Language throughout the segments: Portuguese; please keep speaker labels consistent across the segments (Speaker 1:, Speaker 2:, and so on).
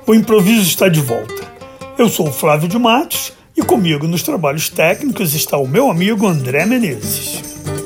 Speaker 1: O improviso está de volta. Eu sou o Flávio de Matos e comigo nos trabalhos técnicos está o meu amigo André Menezes.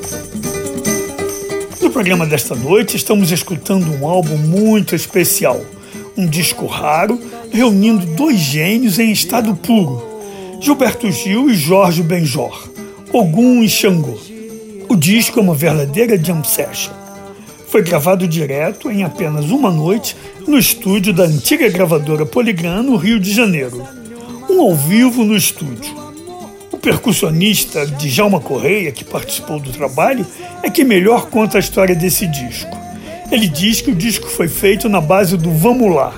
Speaker 1: No programa desta noite estamos escutando um álbum muito especial, um disco raro reunindo dois gênios em estado puro, Gilberto Gil e Jorge Benjor, Ogum e Xangô. O disco é uma verdadeira jam session. Foi gravado direto, em apenas uma noite, no estúdio da antiga gravadora Poligram, no Rio de Janeiro. Um ao vivo no estúdio. O percussionista Djalma Correia, que participou do trabalho, é quem melhor conta a história desse disco. Ele diz que o disco foi feito na base do vamos lá.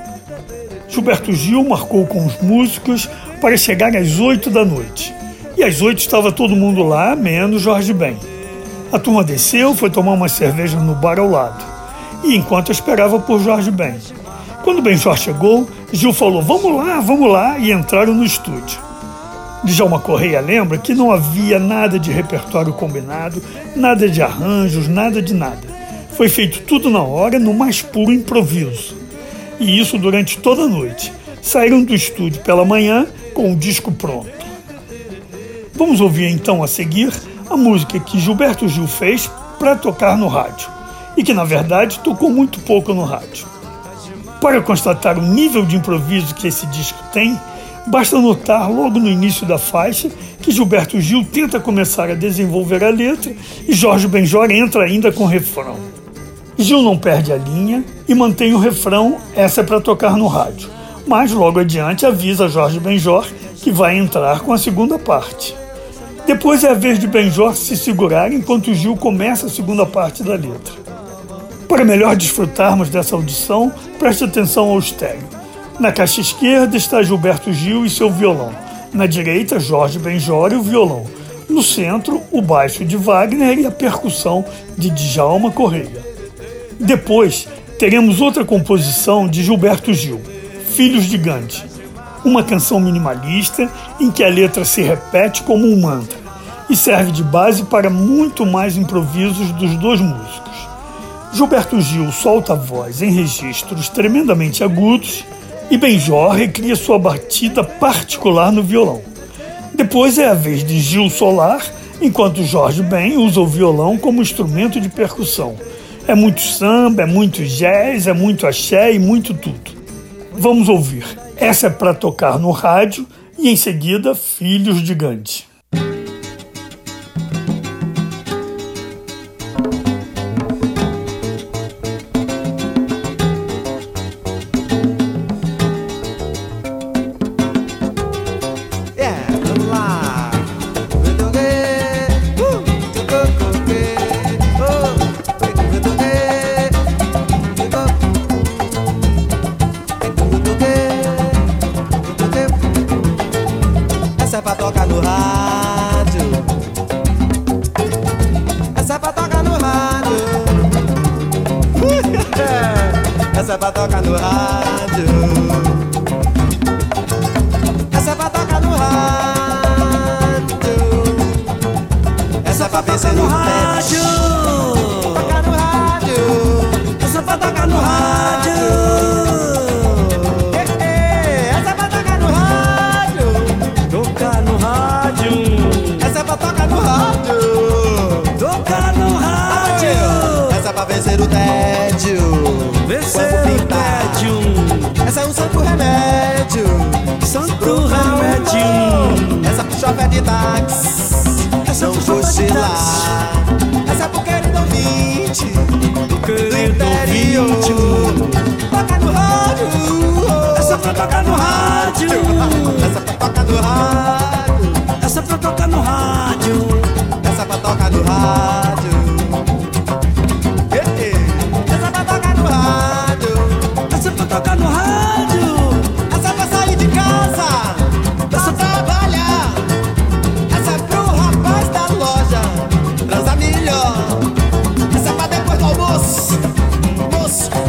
Speaker 1: Gilberto Gil marcou com os músicos para chegar às 8 da noite. E às 8 estava todo mundo lá, menos Jorge Ben. A turma desceu, foi tomar uma cerveja no bar ao lado. E enquanto eu esperava por Jorge Ben. Quando Benjor chegou, Gil falou, vamos lá, e entraram no estúdio. Djalma Correia lembra que não havia nada de repertório combinado, nada de arranjos, nada de nada. Foi feito tudo na hora, no mais puro improviso. E isso durante toda a noite. Saíram do estúdio pela manhã com o disco pronto. Vamos ouvir então a seguir a música que Gilberto Gil fez para tocar no rádio, e que na verdade tocou muito pouco no rádio. Para constatar o nível de improviso que esse disco tem, basta notar logo no início da faixa que Gilberto Gil tenta começar a desenvolver a letra e Jorge Benjor entra ainda com o refrão. Gil não perde a linha e mantém o refrão, essa é para tocar no rádio, mas logo adiante avisa Jorge Benjor que vai entrar com a segunda parte. Depois é a vez de Benjor se segurar enquanto Gil começa a segunda parte da letra. Para melhor desfrutarmos dessa audição, preste atenção ao estéreo. Na caixa esquerda está Gilberto Gil e seu violão. Na direita, Jorge Benjor e o violão. No centro, o baixo de Wagner e a percussão de Djalma Correia. Depois, teremos outra composição de Gilberto Gil, Filhos de Gandhi. Uma canção minimalista em que a letra se repete como um mantra e serve de base para muito mais improvisos dos dois músicos. Gilberto Gil solta a voz em registros tremendamente agudos e Benjor recria sua batida particular no violão. Depois é a vez de Gil solar, enquanto Jorge Ben usa o violão como instrumento de percussão. É muito samba, é muito jazz, é muito axé e muito tudo. Vamos ouvir. Essa é para tocar no rádio e, em seguida, Filhos de Gandhi.
Speaker 2: Essa é pra tocar no rádio. Essa é pra tocar no rádio. Essa é pra tocar no rádio. Essa é pra tocar no rádio. Essa é pra vencer no rádio. Tocar no rádio. Essa é pra tocar no rádio. Essa é pra tocar no rádio. Tocar no rádio. Essa é pra tocar no rádio. Tocar no rádio. Essa é pra vencer o tédio. Vencer o tédio. Essa é um santo remédio. Santo remédio. Essa pro chofer de táxi. Essa não cochilar. Essa é pro querido ouvinte do interior. Tocar no rádio. Essa é pra tocar no rádio. Essa é pra tocar no rádio. Essa é pra tocar no rádio. Essa é pra tocar no rádio. Essa é pra tocar no rádio. Essa é pra tocar no rádio. Essa é pra sair de casa. Essa é pra trabalhar. Essa é pro rapaz da loja transar melhor. Essa é pra depois do almoço. Moço,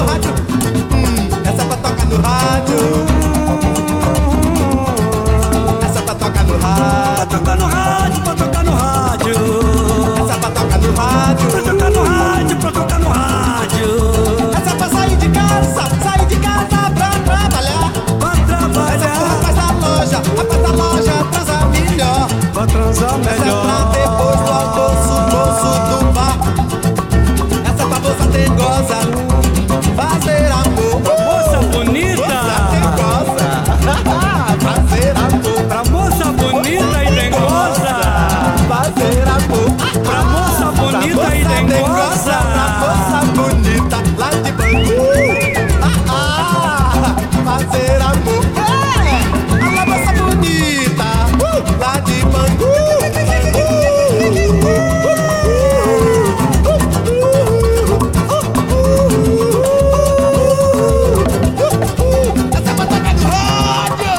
Speaker 2: rádio. Essa pra tocar no rádio. Essa pra tocar no rádio.
Speaker 3: Pra tocar no rádio, pra tocar no rádio.
Speaker 2: Essa pra tocar no rádio.
Speaker 3: Pra tocar no rádio, pra tocar no rádio.
Speaker 2: Essa pra sair de casa pra trabalhar.
Speaker 3: Pra
Speaker 2: Essa
Speaker 3: trabalhar,
Speaker 2: pra rapaz da loja transar melhor.
Speaker 3: pra transar
Speaker 2: Essa é pra
Speaker 3: melhor.
Speaker 2: depois do almoço, moço do bar. Essa pra moça dengosa fazer amor.
Speaker 3: Moça bonita,
Speaker 2: Moça dengosa fazer amor.
Speaker 3: pra moça bonita e dengosa.
Speaker 2: Fazer amor.
Speaker 3: Pra moça bonita e dengosa.
Speaker 2: Pra moça bonita lá de Bangu. Fazer amor. Alô, moça bonita lá de Bangu. Essa pra tocar no rádio.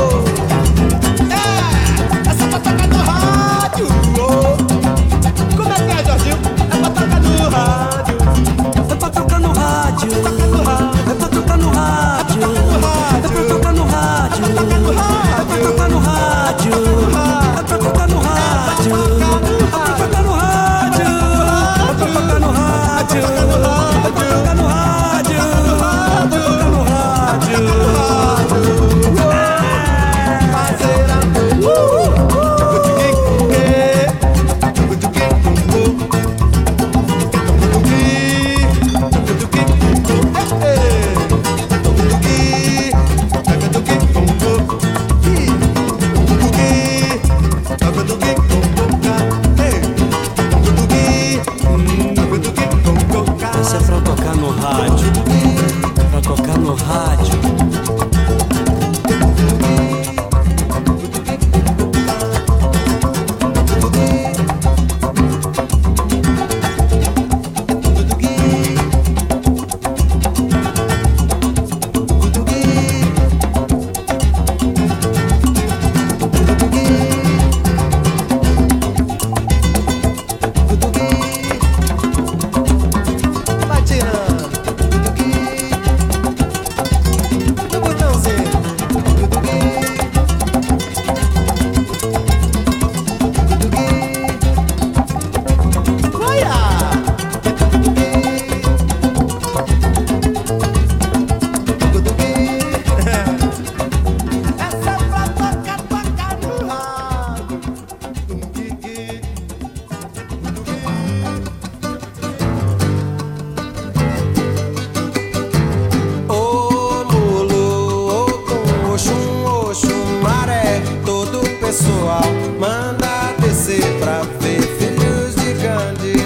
Speaker 2: Essa pra tocar no rádio. Como é que é, Jorginho? É pra tocar no rádio.
Speaker 3: É pra tocar no rádio. É pra tocar no rádio. É pra tocar no rádio. É pra tocar no rádio. É pra tocar no rádio. É pra tocar no rádio. É pra tocar no rádio. É pra tocar no rádio. É pra tocar no rádio.
Speaker 2: Fazer amor.
Speaker 3: Essa é pra tocar no rádio. Pra tocar no rádio.
Speaker 2: Vai tirando. No botãozinho. Essa é pra tocar no rádio.
Speaker 4: Ô mulo, ô com Oxum, Oxum, maré, todo o pessoal manda descer pra ver filhos de Gandhi.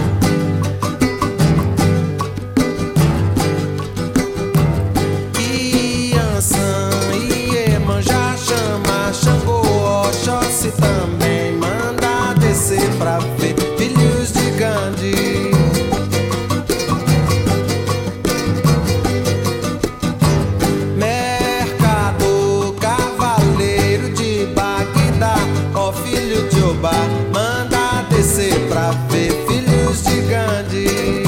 Speaker 4: Iansã, Iemanjá, chama, Xangô, Oxóssi também manda descer pra ver filhos de Gandhi. Mercador, cavaleiro de Bagdá, ó filho de Obá, manda descer pra ver filhos de Gandhi.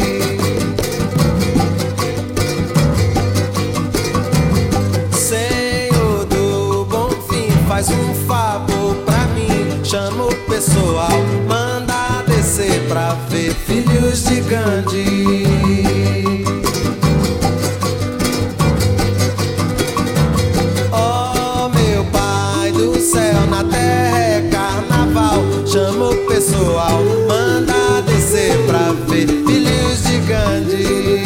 Speaker 4: Senhor do Bom Fim, faz um favor pra mim, chama o pessoal, manda descer pra ver filhos de Gandhi. Oh meu pai do céu, na terra é carnaval, chama o pessoal, manda descer pra ver filhos de Gandhi.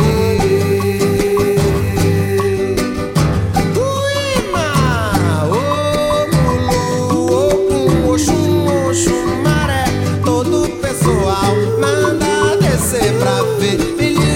Speaker 4: Uima, ô mulu, ô com Oxum, Oxum, maré, todo o pessoal manda descer pra ver filhos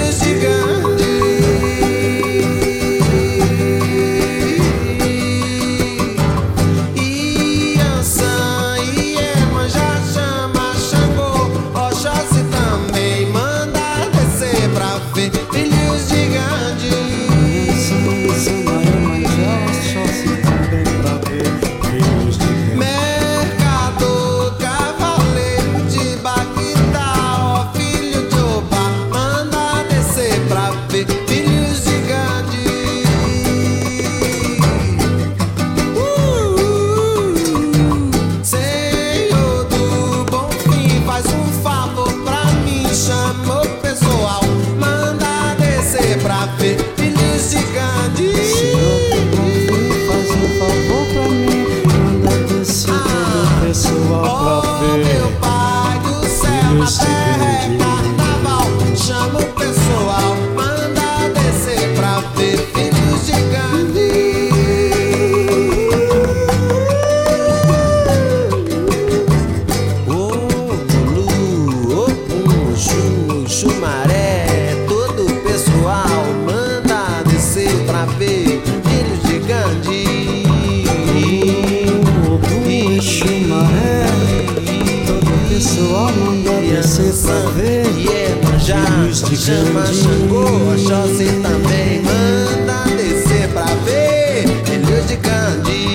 Speaker 3: ver.
Speaker 4: Iemanjá, chama Xangô, Oxóssi também manda descer pra ver filhos de Gandhi.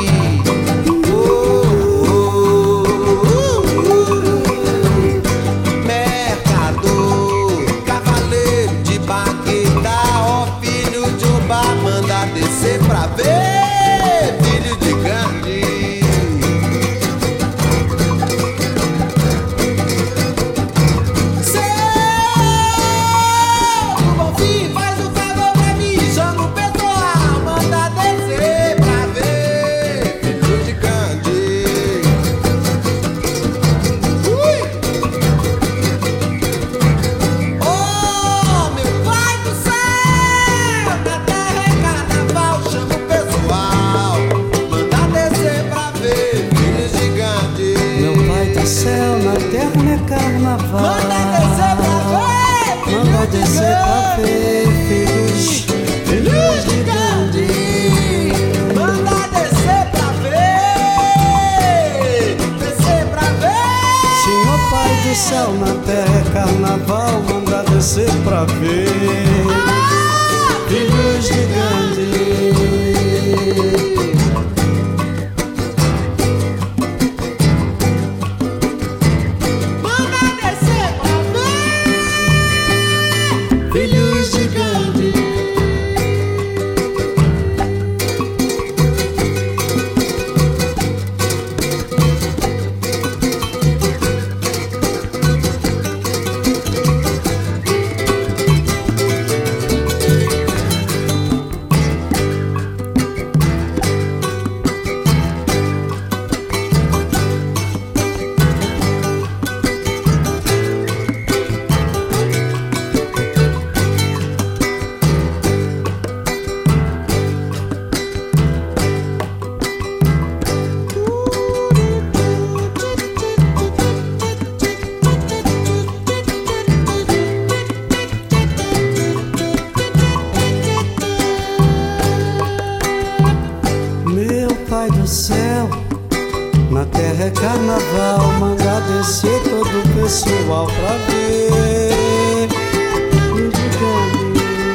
Speaker 4: Mercador, cavaleiro de Bagdá, ó filho de Ubá, manda descer pra ver filho de Gandhi.
Speaker 3: Manda descer pra ver filhos de Gandhi.
Speaker 4: Manda descer pra ver.
Speaker 3: Senhor Pai do céu, na terra é carnaval. Manda descer pra ver filhos de Gandhi. Pai do céu, na terra é carnaval. Manda descer todo o pessoal pra ver filhos de Gandhi.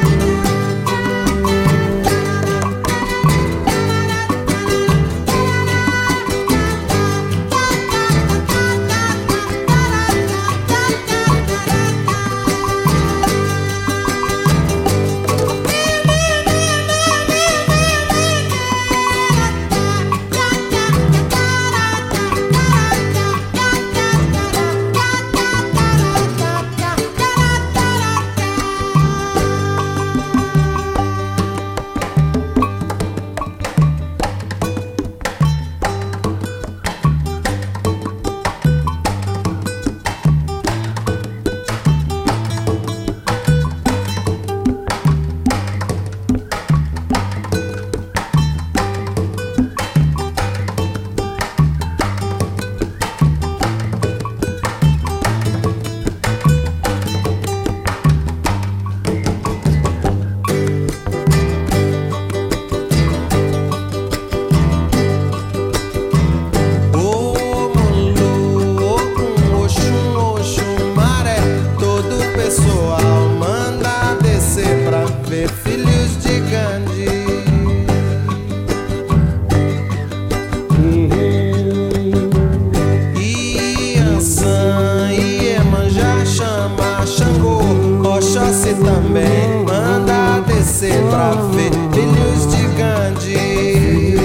Speaker 4: Oxóssi também manda descer pra ver filhos de Gandhi.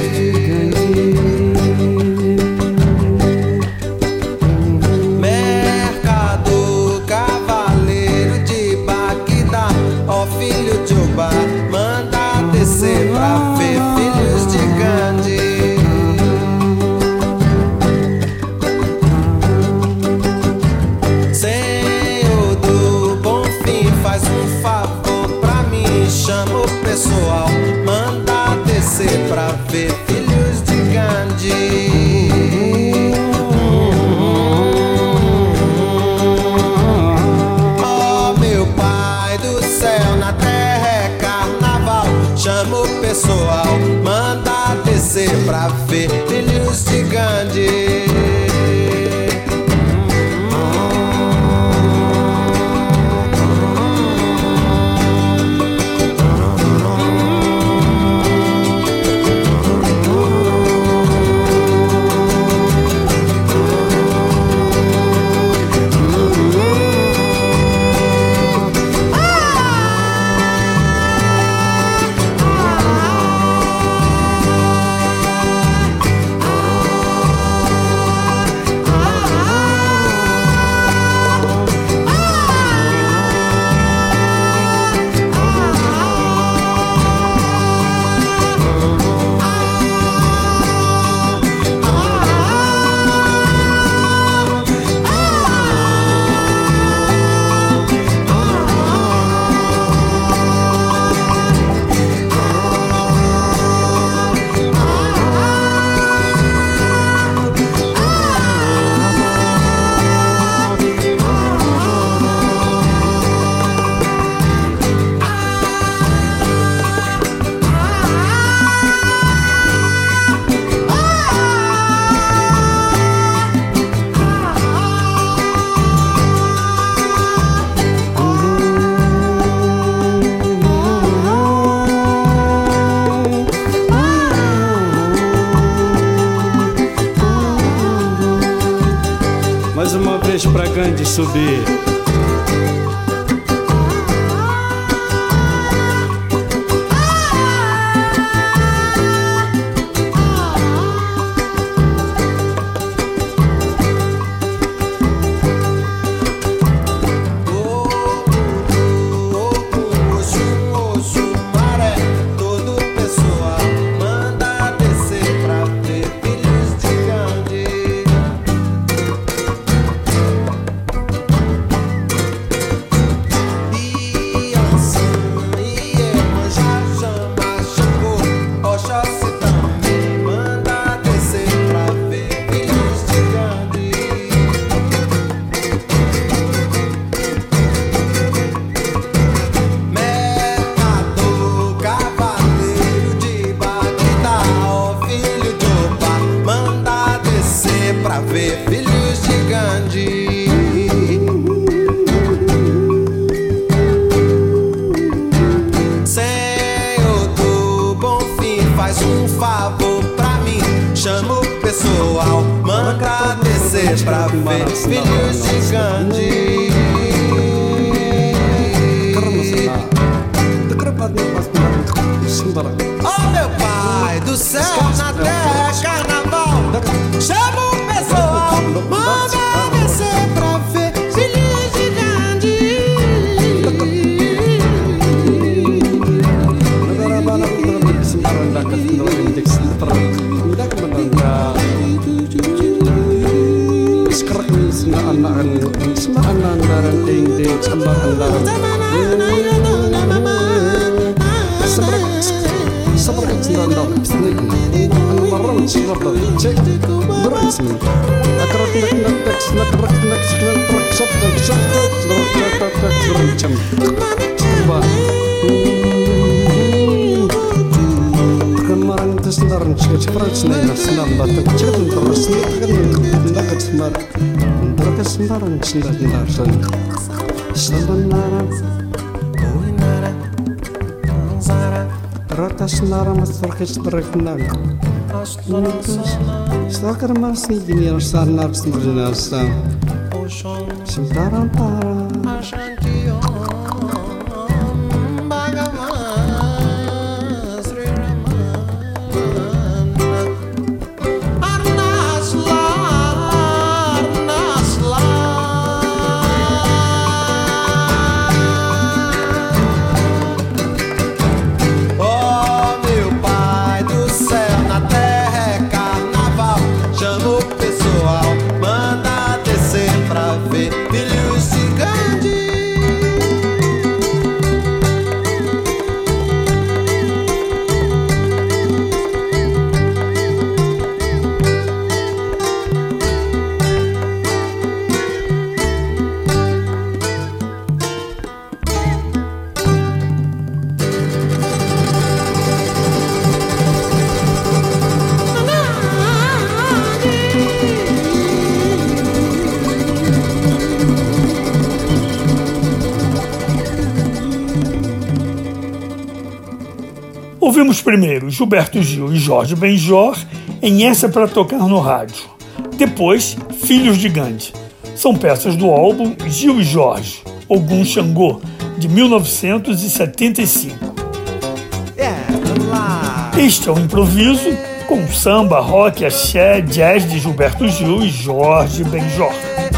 Speaker 4: Mercador, cavaleiro de Bagdá, ó filho de Ubá, manda descer pra ver filhos de Gandhi. Faz um favor pra mim, chama o pessoal, manda descer pra ver filhos de Gandhi. Oh meu Pai do céu, na terra é carnaval, chama o pessoal, manda descer pra ver filhos de Gandhi.
Speaker 5: Gandhi subir.
Speaker 4: Filhos de Gandhi. Senhor do bom fim, faz um favor pra mim. Chama o pessoal, manda descer pra ver filhos de Gandhi. Oh meu pai do céu, na terra é carnaval. Chama o pessoal, manda descer pra ver filhos de Gandhi.
Speaker 1: Ouvimos primeiro Gilberto Gil e Jorge Benjor em Essa Pra Tocar no Rádio. Depois, Filhos de Gandhi. São peças do álbum Gil e Jorge, Ogum Xangô, de 1975. Este é o improviso com samba, rock, axé, jazz de Gilberto Gil e Jorge Benjor.